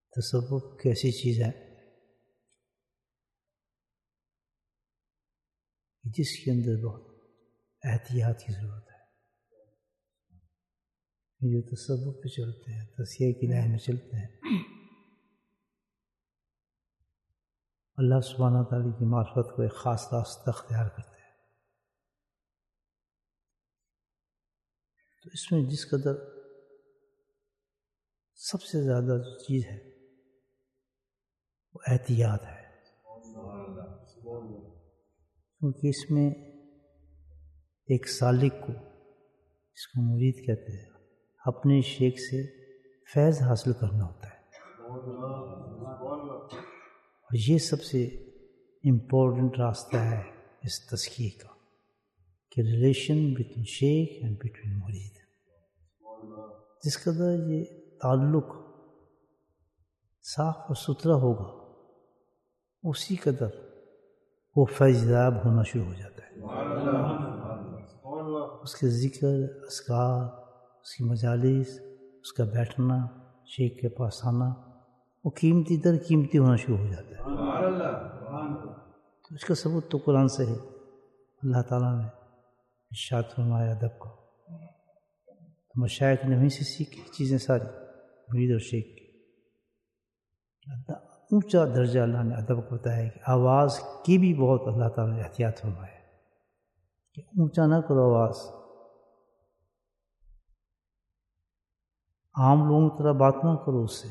تصوف کیسی چیز ہے جس کے اندر بہت احتیاط کی ضرورت ہے. جو تصوف پہ چلتے ہیں، تزکیہ کی راہ میں چلتے ہیں، اللہ سبحانہ تعالیٰ کی معرفت کو ایک خاص راستہ اختیار کرتے ہیں. تو اس میں جس قدر سب سے زیادہ جو چیز ہے وہ احتیاط ہے، کیونکہ اس میں ایک سالک کو، اس کو مرید کہتے ہیں، اپنے شیخ سے فیض حاصل کرنا ہوتا ہے. اور یہ سب سے امپورٹنٹ راستہ ہے اس تزکیے کا، کہ ریلیشن بٹوین شیخ اینڈ بٹوین مرید. جس قدر یہ تعلق صاف اور ستھرا ہوگا اسی قدر وہ فیض یاب ہونا شروع ہو جاتا ہے. اس کے ذکر، اذکار، اس کی مجالس، اس کا بیٹھنا، شیخ کے پاس آنا، وہ قیمتی در قیمتی ہونا شروع ہو جاتا ہے. تو اس کا ثبوت تو قرآن سے ہے. اللہ تعالیٰ نے ارشاد فرمایا ادب کو، تو مشائخ نے وہیں سے سیکھی چیزیں ساری، مرید اور شیخ کی. اونچا درجہ اللہ نے ادب کو بتایا کہ آواز کی بھی بہت اللہ تعالیٰ نے احتیاط فرمایا کہ اونچا نہ کرو آواز، عام لوگوں کی طرح بات نہ کرو اس سے.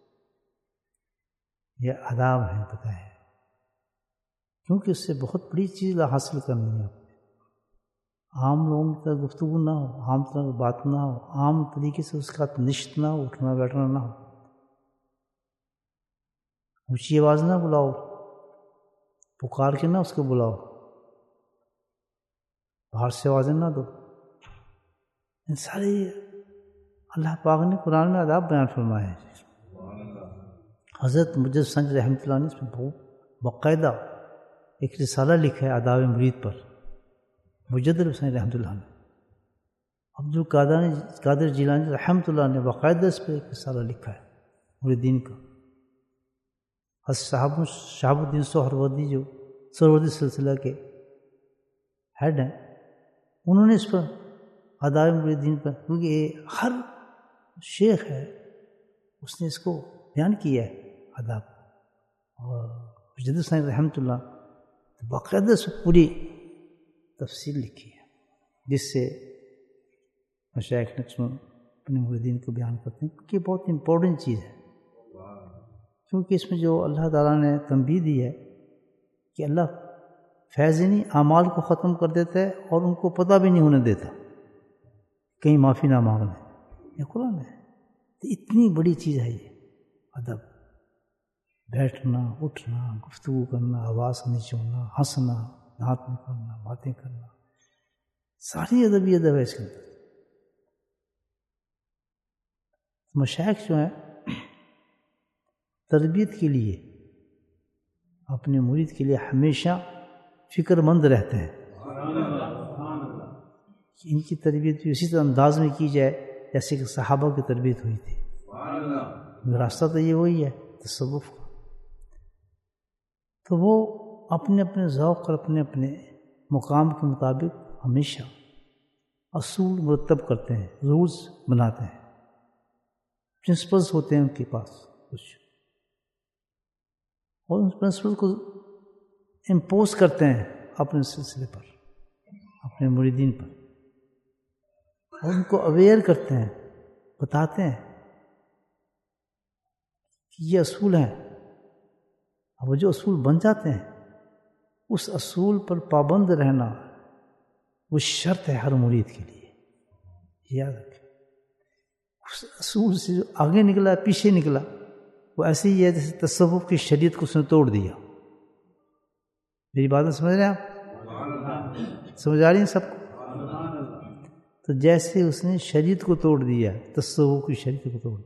یہ آداب ہیں بتائیں، کیونکہ اس سے بہت بڑی چیز حاصل کرنی ہے. عام لوگوں کی طرح گفتگو نہ ہو، عام طرح بات نہ ہو، عام طریقے سے اس کا نشت نہ ہو، اٹھنا بیٹھنا نہ ہو. اونچی آواز نہ بلاؤ، پکار کے نہ اس کو بلاؤ، باہر سے آوازیں نہ دو. ان سارے اللہ پاک نے قرآن میں آداب بیان فرمائے ہیں. حضرت مجد سنج رحمۃ اللہ نے اس میں بہت باقاعدہ ایک رسالہ لکھا ہے آداب مرید پر. مجد سنج رحمۃ اللہ نے، عبد القادر جیلانی رحمۃ اللہ نے باقاعدہ اس پہ ایک رسالہ لکھا ہے مریدین کا. حضرت شہاب الدین سہروردی جو سہروردی سلسلہ کے ہیڈ ہیں، انہوں نے اس پر آداب مریدین پر، کیونکہ یہ ہر شیخ ہے اس نے اس کو بیان کیا ہے آداب. اور مجد سنج رحمۃ اللہ باقاعدہ سے پوری تفصیل لکھی ہے، جس سے مشائخ نقشبند اپنے مریدین کو بیان کرتے ہیں، کیونکہ یہ بہت امپورٹنٹ چیز ہے. کیونکہ اس میں جو اللہ تعالیٰ نے تنبیہ دی ہے کہ اللہ فیضانی اعمال کو ختم کر دیتا ہے اور ان کو پتہ بھی نہیں ہونے دیتا کہیں معافی نہ مانگنے. یہ قرآن ہے. تو اتنی بڑی چیز ہے یہ ادب، بیٹھنا، اٹھنا، گفتگو کرنا، آواز نہیں چھوڑنا، ہنسنا، دانت نکالنا، باتیں کرنا، ساری ادبی ادب ہے اس کے اندر. مشائخ جو ہیں تربیت کے لیے، اپنے مرید کے لیے ہمیشہ فکر مند رہتے ہیں کہ ان کی تربیت بھی اسی طرح انداز میں کی جائے جیسے کہ صحابہ کی تربیت ہوئی تھی. راستہ تو یہ وہی ہے تصوف کا. تو وہ اپنے اپنے ذوق اور اپنے اپنے مقام کے مطابق ہمیشہ اصول مرتب کرتے ہیں، رولز بناتے ہیں، پرنسپلز ہوتے ہیں ان کے پاس کچھ، اور ان پرنسپل کو امپوز کرتے ہیں اپنے سلسلے پر، اپنے مریدین پر، اور ان کو اویئر کرتے ہیں، بتاتے ہیں کہ یہ اصول ہیں. اور وہ جو اصول بن جاتے ہیں اس اصول پر پابند رہنا وہ شرط ہے ہر مرید کے لیے. یاد رکھیں، اس اصول سے جو آگے نکلا پیچھے نکلا وہ ایسے ہی ہے جیسے تصوف کی شریعت کو اس نے توڑ دیا. میری باتیں سمجھ رہے ہیں آپ؟ سمجھ آ رہی ہیں سب کو؟ تو جیسے اس نے شریعت کو توڑ دیا، تصوف کی شریعت کو توڑ دیا،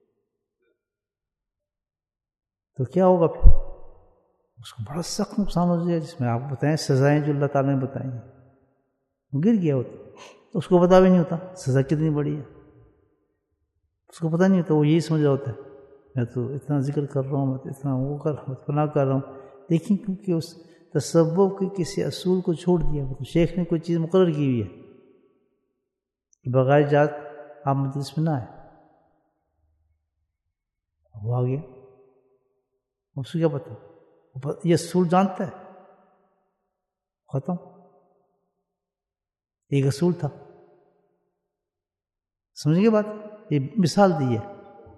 تو کیا ہوگا پھر؟ اس کو بڑا سخت نقصان ہو جائے، جس میں آپ بتائیں سزائیں جو اللہ تعالیٰ نے بتائی ہیں. وہ گر گیا ہوتا تو اس کو پتہ بھی نہیں ہوتا سزا کتنی بڑی ہے. اس کو پتہ نہیں ہوتا، وہ یہی سمجھ رہا ہوتا ہے میں تو اتنا ذکر کر رہا ہوں، میں تو اتنا وہ کر رہا ہوں، فلاں کر رہا ہوں، لیکن کیونکہ اس تصوف کے کسی اصول کو چھوڑ دیا، شیخ نے کوئی چیز مقرر کی ہوئی ہے کہ بغیر اجازت آپ مجلس میں نہ آئے، وہ آ گیا، اس کو کیا پتا، یہ اصول جانتا ہے، ختم، ایک اصول تھا، سمجھ گئے بات، یہ مثال دی ہے۔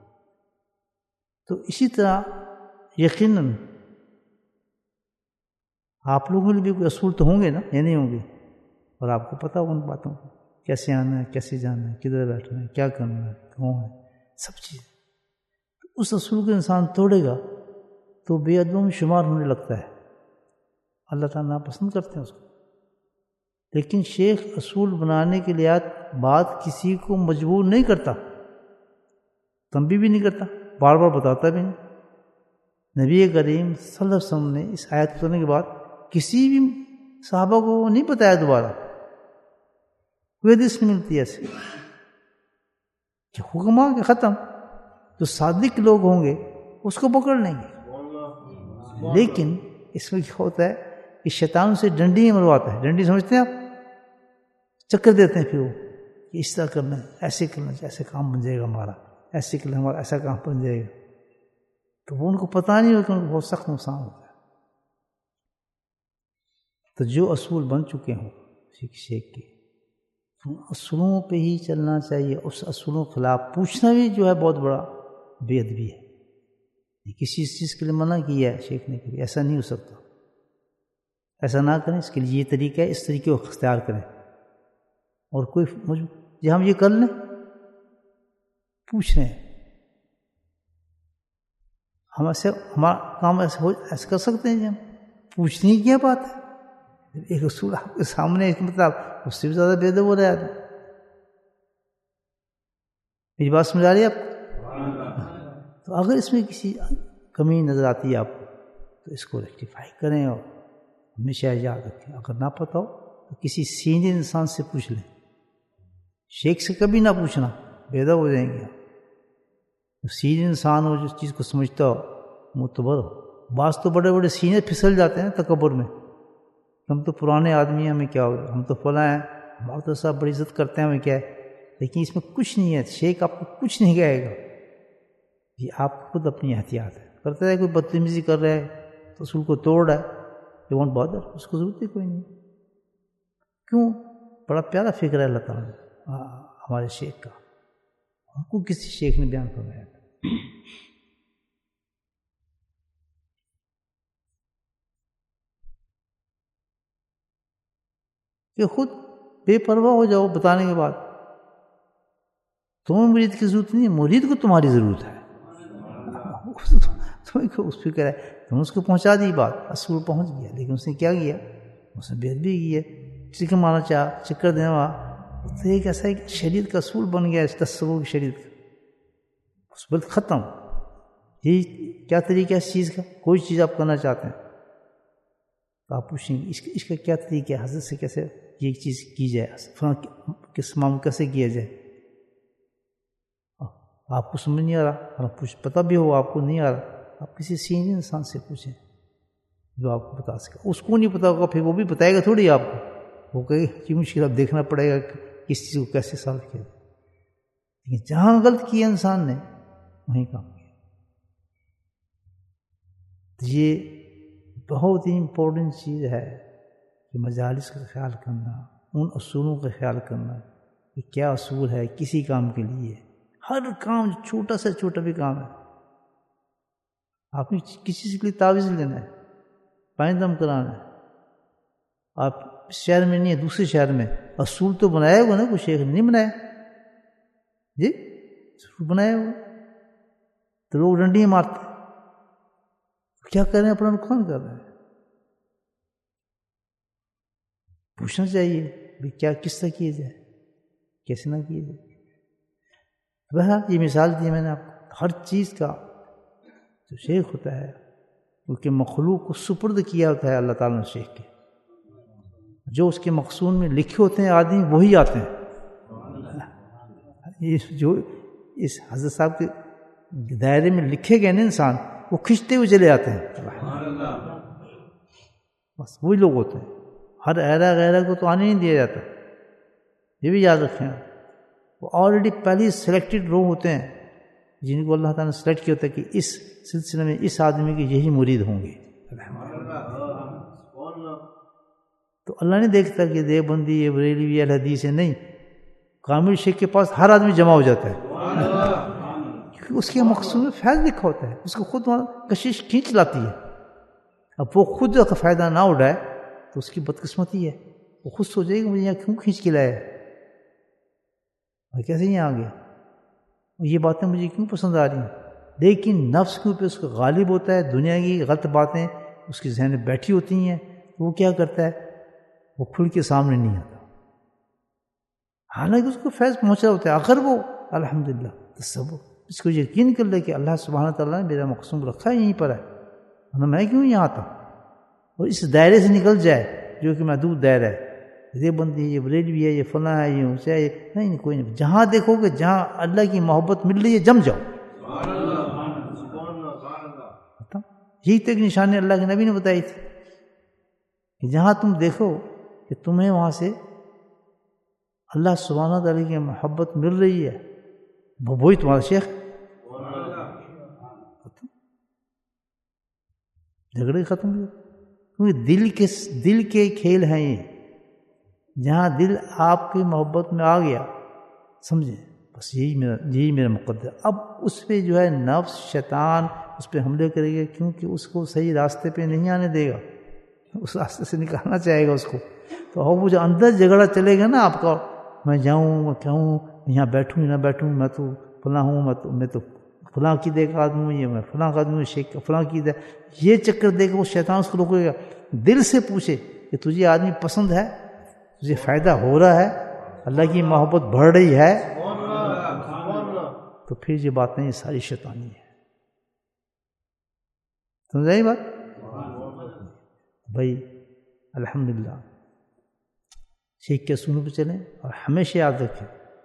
تو اسی طرح یقیناً آپ لوگوں کے بھی کوئی اصول تو ہوں گے نا، یا نہیں ہوں گے، اور آپ کو پتہ ہو ان باتوں کو، کیسے آنا ہے، کیسے جانا ہے، کدھر بیٹھنا ہے، کیا کرنا ہے، کون ہے، سب چیز۔ اس اصول کو انسان توڑے گا تو بے ادبوں میں شمار ہونے لگتا ہے، اللہ تعالیٰ ناپسند کرتے ہیں اس کو۔ لیکن شیخ اصول بنانے کے لیے بات کسی کو مجبور نہیں کرتا، تنبیہ بھی نہیں کرتا، بار بار بتاتا بھی نہیں۔ نبی کریم صلی اللہ علیہ وسلم نے اس آیت اترنے کے بعد کسی بھی صحابہ کو نہیں بتایا دوبارہ، کوئی حدیث نہیں ملتی ایسے کہ حکم آ کے ختم، جو صادق لوگ ہوں گے اس کو پکڑ لیں گے۔ لیکن اس میں کیا ہوتا ہے کہ شیطان سے ڈنڈی مرواتا ہے، ڈنڈی سمجھتے ہیں آپ، چکر دیتے ہیں پھر وہ کہ اس طرح کرنا ہے، ایسے کرنا ہے، ایسے کام بن جائے گا ہمارا، ایسے کرنا ہمارا ایسا کام بن جائے گا، تو وہ ان کو پتہ نہیں ہوگا کہ ان کو بہت سخت نقصان ہوتا ہے۔ تو جو اصول بن چکے ہوں شیخ کے، اصولوں پہ ہی چلنا چاہیے، اس اصولوں کے خلاف پوچھنا بھی جو ہے بہت بڑا بے ادبی ہے۔ کسی چیز کے لیے منع کیا ہے شیخ نے، کبھی ایسا نہیں ہو سکتا، ایسا نہ کریں، اس کے لیے یہ طریقہ ہے، اس طریقے کو اختیار کریں، اور کوئی جی ہم یہ کر لیں، پوچھ رہے ہیں ہم، ایسے ہمارا کام ایسے کر سکتے ہیں جی ہم، پوچھنے کی کیا بات ہے، ایک اصول آپ کے سامنے، اس مطلب اس سے بھی زیادہ بے ادب ہو رہا ہے آدمی۔ میری بات سمجھا رہی ہے آپ کو؟ تو اگر اس میں کسی کمی نظر آتی ہے آپ کو تو اس کو ریکٹیفائی کریں، اور ہمیشہ یاد رکھیں، اگر نہ پتہ ہو تو کسی سینئر انسان سے پوچھ لیں، شیخ سے کبھی نہ پوچھنا، بے ادب ہو جائیں گے آپ۔ سینئر انسان ہو، جس چیز کو سمجھتا ہو، معتبر ہو۔ بعض تو بڑے بڑے سینئر پھسل جاتے ہیں تکبر میں، ہم تو پرانے آدمی ہیں، ہمیں کیا ہو گیا، ہم تو فلاں ہیں، ہمارا تو سب بڑی عزت کرتے ہیں، ہمیں کیا ہے، لیکن اس میں کچھ نہیں ہے، شیخ آپ کو کچھ نہیں کہے گا، یہ آپ خود اپنی احتیاط ہے، کرتا ہے کوئی بدتمیزی کر رہا ہے تو اصول کو توڑ رہا ہے، یہ وانٹ بادر، اس کو ضرورت ہی کوئی نہیں۔ کیوں؟ بڑا پیارا فکر ہے اللہ تعالیٰ نے ہمارے شیخ کا، ہم کو کسی شیخ نے بیان فرمایا کہ خود بے پرواہ ہو جاؤ بتانے کے بعد، تمہیں مرید کی ضرورت نہیں ہے، مرید کو تمہاری ضرورت ہے، تمہیں اس فکر ہے، تم اس کو پہنچا دی بات، اصول پہنچ گیا، لیکن اس نے کیا کیا، اس نے بے ادبی کی ہے، چکر مارنا چاہا، چکر دینا وہاں، تو ایک ایسا ایک شریعت کا اصول بن گیا، اس تصور کی شریعت کا، اس پر ختم۔ یہ کیا طریقہ ہے اس چیز کا، کوئی چیز آپ کرنا چاہتے ہیں تو آپ پوچھیں گے اس کا کیا طریقہ ہے، حضرت سے کیسے یہ چیز کی جائے، کس معاملے کیسے کیا جائے، آپ کو سمجھ نہیں آ رہا، اور پتہ بھی ہو آپ کو نہیں آ رہا، آپ کسی سینئر انسان سے پوچھیں جو آپ کو بتا سکے، اس کو نہیں پتا ہوگا پھر وہ بھی بتائے گا تھوڑی آپ کو، وہ کہے گا کہ مشکل اب دیکھنا پڑے گا کہ کس چیز کو کیسے سالو کیا جائے، لیکن جہاں غلط کیا انسان نے وہیں کام کیا۔ یہ بہت ہی امپورٹنٹ چیز ہے کہ مجالس کا خیال کرنا، ان اصولوں کا خیال کرنا کہ کیا اصول ہے کسی کام کے لیے، ہر کام چھوٹا سے چھوٹا بھی کام ہے، آپ نے کسی چیز کے لیے تعویذ لینا ہے، پانی دم کرانا ہے، آپ اس شہر میں نہیں ہے دوسرے شہر میں، اصول تو بنایا ہوا نا، کوئی شیخ نہیں بنایا جی، اصول بنایا ہوا تو لوگ ڈنڈی مارتے، کیا کر رہے ہیں، اپنا نقصان کر رہے ہیں۔ پوچھنا چاہیے بھی کیا کس طرح کیے جائے، کیسے نہ کیے جائے۔ بہرحال یہ مثال دی میں نے آپ کو، ہر چیز کا جو شیخ ہوتا ہے کیونکہ مخلوق کو سپرد کیا ہوتا ہے اللہ تعالیٰ نے شیخ کے، جو اس کے مقصود میں لکھے ہوتے ہیں آدمی وہی آتے ہیں، جو اس حضرت صاحب کے دائرے میں لکھے گئے نا انسان وہ کھنچتے ہوئے چلے آتے ہیں. بس وہی لوگ ہوتے ہیں. ہر ایرا غیرہ کو تو آنے نہیں دیا جاتا، یہ بھی یاد رکھیں. وہ آلریڈی پہلے سلیکٹڈ لوگ ہوتے ہیں جن کو اللہ تعالیٰ نے سلیکٹ کیا ہوتا ہے کہ اس سلسلے میں اس آدمی کے یہی مرید ہوں گے. تو اللہ نہیں دیکھتا کہ دیوبندی یہ بریلوی اہل حدیث ہے، نہیں، کامل شیخ کے پاس ہر آدمی جمع ہو جاتا ہے کیونکہ اس کے مقصود میں فیض لکھا ہوتا ہے، اس کو خود کشش کھینچ لاتی ہے. اب وہ خود اگر فائدہ نہ اٹھائے تو اس کی بدقسمتی ہے. وہ خود سوچے گا مجھے یہاں کیوں کھینچ کے لایا، کیسے یہاں آ گیا، یہ باتیں مجھے کیوں پسند آ رہی ہیں. لیکن نفس کے اوپر اس کو غالب ہوتا ہے، دنیا کی غلط باتیں اس کے ذہن میں بیٹھی ہوتی ہیں. وہ کیا کرتا ہے، وہ کھل کے سامنے نہیں آتا، حالانکہ اس کو فیض پہنچا ہوتا ہے. اگر وہ الحمدللہ تصور اس کو یقین کر لے کہ اللہ سبحانہ تعالیٰ نے میرا مقصود رکھا ہے یہیں پر ہے، ورنہ میں کیوں یہاں آتا، اور اس دائرے سے نکل جائے جو کہ محدود دائرہ ہے. یہ بندی ہے، یہ بریلوی ہے، یہ فلاں ہے، یہ اونچا ہے، نہیں کوئی نہیں. جہاں دیکھو کہ جہاں اللہ کی محبت مل رہی ہے جم جاؤ. یہی تو ایک نشانی اللہ کے نبی نے بتائی تھی کہ جہاں تم دیکھو کہ تمہیں وہاں سے اللہ سبحانہ تعالیٰ کی محبت مل رہی ہے، وہی تمہارا شیخ. جھگڑے ختم ہوئے کیونکہ دل کے کھیل ہیں یہ. جہاں دل آپ کی محبت میں آ گیا سمجھیں بس یہی میرا مقدر. اب اس پہ جو ہے نفس شیطان اس پہ حملے کرے گا کیونکہ اس کو صحیح راستے پہ نہیں آنے دے گا، اس راستے سے نکالنا چاہے گا اس کو. تو وہ جو اندر جھگڑا چلے گا نا آپ کا، میں جاؤں میں کہوں یہاں بیٹھوں نہ بیٹھوں، میں تو فلاں ہوں، میں تو فلاں عقیدے کا آدمی ہوں، یہ میں فلاں آدمی ہوں، شیخ کا فلاں عقیدہ، یہ چکر دے گا وہ شیطان اس کو روکے گا. دل سے پوچھے کہ تجھے آدمی پسند ہے، تجھے فائدہ ہو رہا ہے، اللہ کی محبت بڑھ رہی ہے، تو پھر یہ باتیں یہ ساری شیطانی ہے. سمجھائی بات بھائی؟ الحمدللہ شیخ کے اصولوں پہ چلیں اور ہمیشہ یاد رکھیں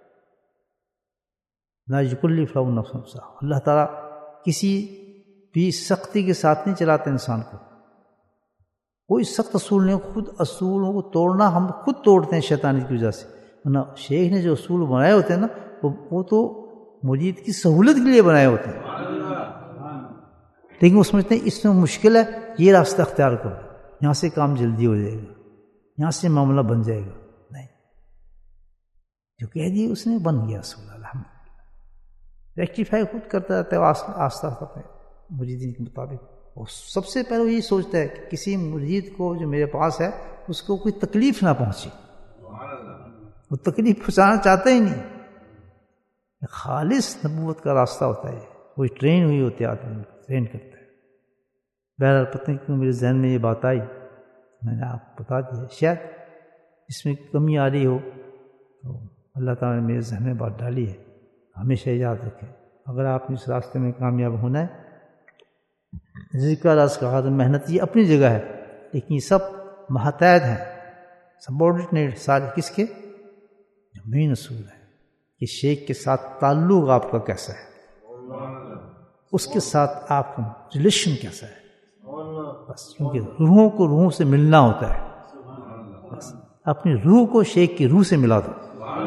لا یکلف اللہ نفسا الا وسعها. اللہ تعالیٰ کسی بھی سختی کے ساتھ نہیں چلاتے انسان کو. کوئی سخت اصول نہیں، خود اصولوں کو توڑنا ہم خود توڑتے ہیں شیطانی کی وجہ سے. ورنہ شیخ نے جو اصول بنائے ہوتے ہیں نا وہ تو مرید کی سہولت کے لیے بنائے ہوتے ہیں، لیکن وہ سمجھتے ہیں اس میں مشکل ہے، یہ راستہ اختیار کرو، یہاں سے کام جلدی ہو جائے گا، یہاں سے معاملہ بن جائے گا. نہیں، جو کہہ دیا اس نے بن گیا اصول. الحمدللہ ریکٹیفائی خود کرتا رہتا ہے آہستہ آہستہ مریدین کے مطابق. اور سب سے پہلے یہی سوچتا ہے کہ کسی مرید کو جو میرے پاس ہے اس کو کوئی تکلیف نہ پہنچے. وہ تکلیف پہنچانا چاہتا ہی نہیں. خالص نبوت کا راستہ ہوتا ہے، کوئی ٹرین ہوئی ہوتی ہے، آدمی ٹرین کرتا ہے. بہرحال پتہ نہیں کیوں میرے ذہن میں یہ بات آئی، میں نے آپ بتا دیا. شاید اس میں کمی آ رہی ہو تو اللہ تعالیٰ نے میرے ذہن میں بات ڈالی ہے. ہمیشہ یاد رکھیں اگر آپ اس راستے میں کامیاب ہونا ہے، ذکر راز کا خاطر محنت یہ اپنی جگہ ہے، لیکن یہ سب محتاط ہیں، سبارڈینیٹ سارے کس کے؟ جو مین اصول ہے کہ شیخ کے ساتھ تعلق آپ کا کیسا ہے، اس کے ساتھ آپ کا ریلیشن کیسا ہے. بس کیونکہ روحوں کو روحوں سے ملنا ہوتا ہے، بس اپنی روح کو شیخ کی روح سے ملا دو،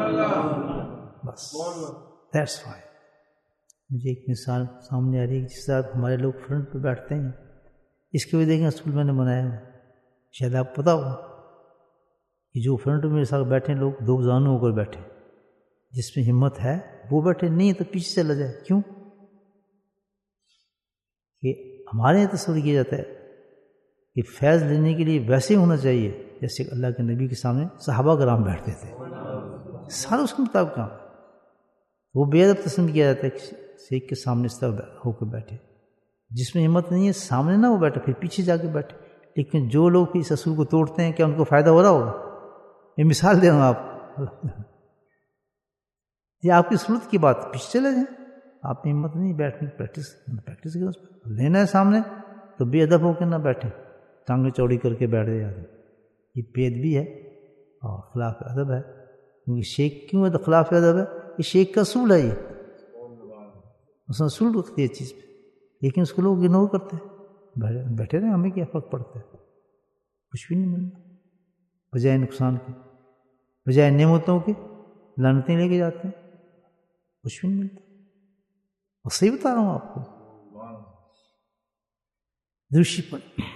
بس دیٹس فائن. مجھے ایک مثال سامنے آ رہی ہے، جس طرح ہمارے لوگ فرنٹ پہ بیٹھتے ہیں، اس کے بھی دیکھیں اصول میں نے بنایا ہے. شاید آپ پتہ ہو کہ جو فرنٹ میں میرے ساتھ بیٹھے لوگ دو زانو ہو کر بیٹھے، جس میں ہمت ہے وہ بیٹھے، نہیں تو پیچھے چلا جائے. کیوں؟ کہ ہمارے یہاں تصور کیا جاتا ہے کہ فیض لینے کے لیے ویسے ہونا چاہیے جیسے کہ اللہ کے نبی کے سامنے صحابہ کرام بیٹھتے تھے، سارا اس کے مطابق کام. وہ بے ادب تسلیم کیا جاتا ہے کہ شیخ کے سامنے اس طرح ہو کے بیٹھے. جس میں ہمت نہیں ہے سامنے نہ وہ بیٹھے، پھر پیچھے جا کے بیٹھے. لیکن جو لوگ اس اصول کو توڑتے ہیں کیا ان کو فائدہ ہو رہا ہوگا؟ یہ مثال دے رہا ہوں آپ، یہ آپ کی صورت کی بات، پیچھے چلے جائیں. آپ میں ہمت نہیں بیٹھنے کی، پریکٹس کریں اس پہ. لینا ہے سامنے تو بے ادب ہو کے نہ بیٹھے، ٹانگیں چوڑی کر کے بیٹھ جائے. یہ بے ادبی ہے اور خلاف ادب ہے. کیونکہ شیخ کیوں ہے تو خلاف ادب ہے؟ یہ شیخ کا اصول ہے. یہ اس نے اصول رکھتی ہے چیز پہ، لیکن اس کو لوگ اگنور کرتے ہیں، بیٹھے رہے، ہمیں کیا فرق پڑتا ہے، کچھ بھی نہیں ملنا، بجائے نقصان کے، بجائے نعمتوں کے لعنتیں لے کے جاتے ہیں، کچھ بھی نہیں ملتا. اور صحیح بتا رہا ہوں آپ کو. درشی پر